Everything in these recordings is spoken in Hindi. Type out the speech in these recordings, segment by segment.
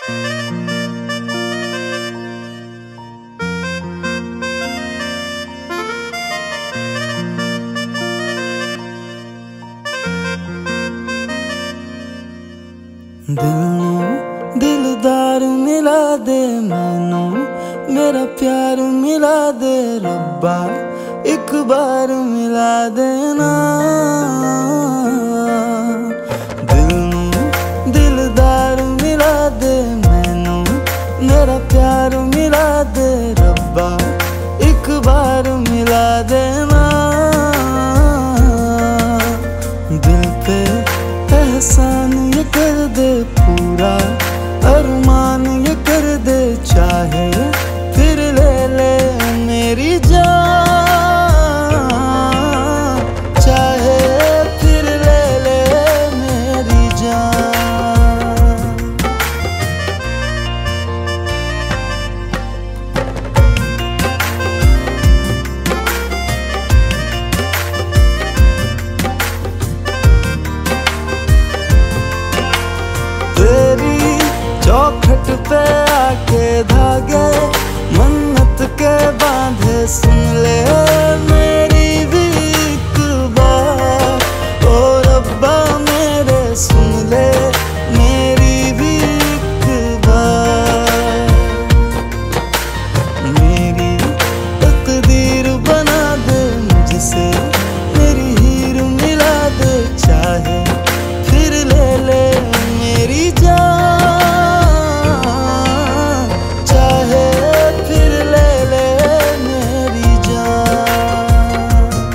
दिल नू दिलदार मिला दे, मैनू मेरा प्यार मिला दे रब्बा, एक बार मिला देना। दिल नू दिलदार मिला दे, मैनू मेरा प्यार मिला दे रब्बा, एक बार मिला देना। दिल पे एहसान ये कर दे पूरा, अरमान ये कर दे, चाहे फिर ले ले मेरी जान, चाहे फिर ले ले मेरी जान। तेरी चौखट पे आके धागे मन्नत के बांधे, सुन ले मेरी भी एक बार, ओ रब्बा मेरे सुन ले मेरी भी एक बार। मेरी तकदीर बना दे मुझसे, मेरी हीर मिला दे, चाहे फिर ले ले मेरी जान, चाहे फिर ले ले मेरी जान।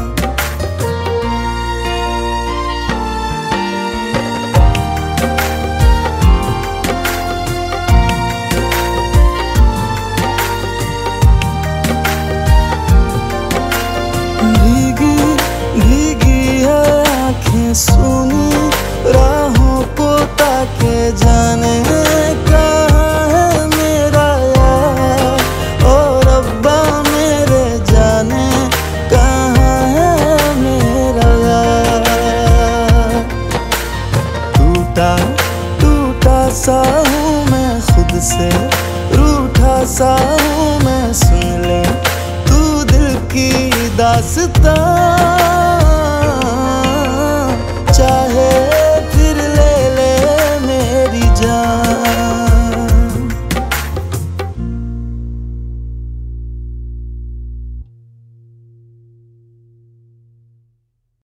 भीगी भीगी है आँखें सुनी, राहों को ताके जाने कहाँ है मेरा यार, ओ रब्बा मेरे जाने कहाँ है मेरा यार। टूटा टूटा सा हूँ मैं खुद से, रूठा सा हूँ मैं, सुन ले तू दिल की दास्तां।